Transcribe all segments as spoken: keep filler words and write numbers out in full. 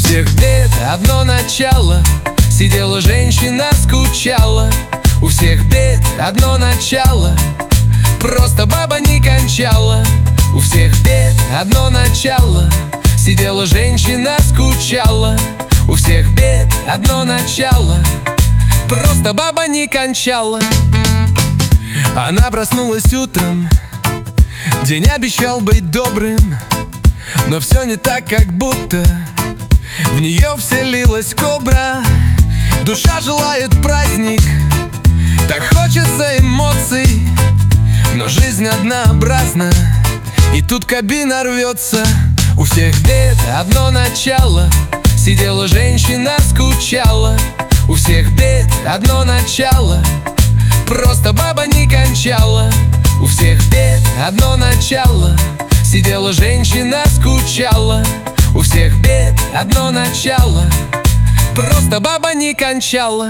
всех бед одно начало. Сидела женщина, скучала. У всех бед одно начало. Просто баба не кончала. У всех бед одно начало. Сидела женщина, скучала. У всех бед одно начало. Просто баба не кончала. Она проснулась утром. День обещал быть добрым, но все не так, как будто в нее вселилась кобра. Душа желает праздник, так хочется эмоций, но жизнь однообразна, и тут кабина рвется. У всех бед одно начало. Сидела женщина, скучала. У всех бед одно начало. Просто баба не кончала. У всех бед одно начало. Сидела женщина, скучала. У всех бед одно начало. Просто баба не кончала.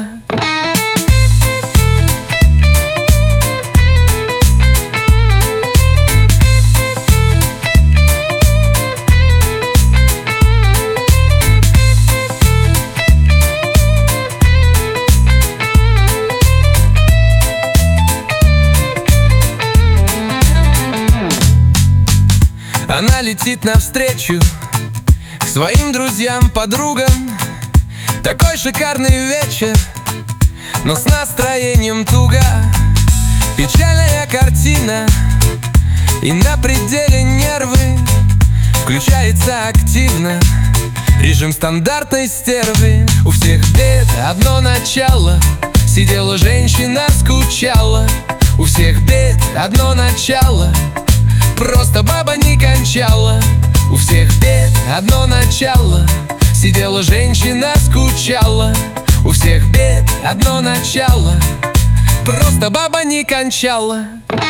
Она летит навстречу к своим друзьям, подругам. Такой шикарный вечер, но с настроением туго. Печальная картина, и на пределе нервы. Включается активно режим стандартной стервы. У всех бед одно начало. Сидела женщина, скучала. У всех бед одно начало. Просто баба не кончала. У всех бед одно начало. Сидела женщина, скучала. У всех бед одно начало. Просто баба не кончала.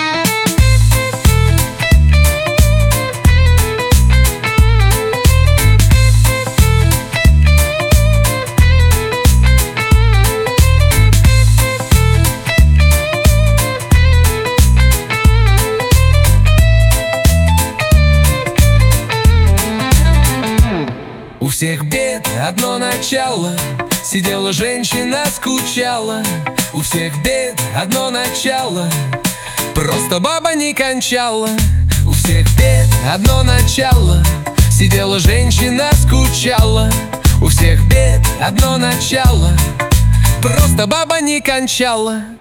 У всех бед одно начало. Сидела женщина, скучала. У всех бед одно начало. Просто баба не кончала. У всех бед одно начало. Сидела женщина, скучала. У всех бед одно начало. Просто баба не кончала.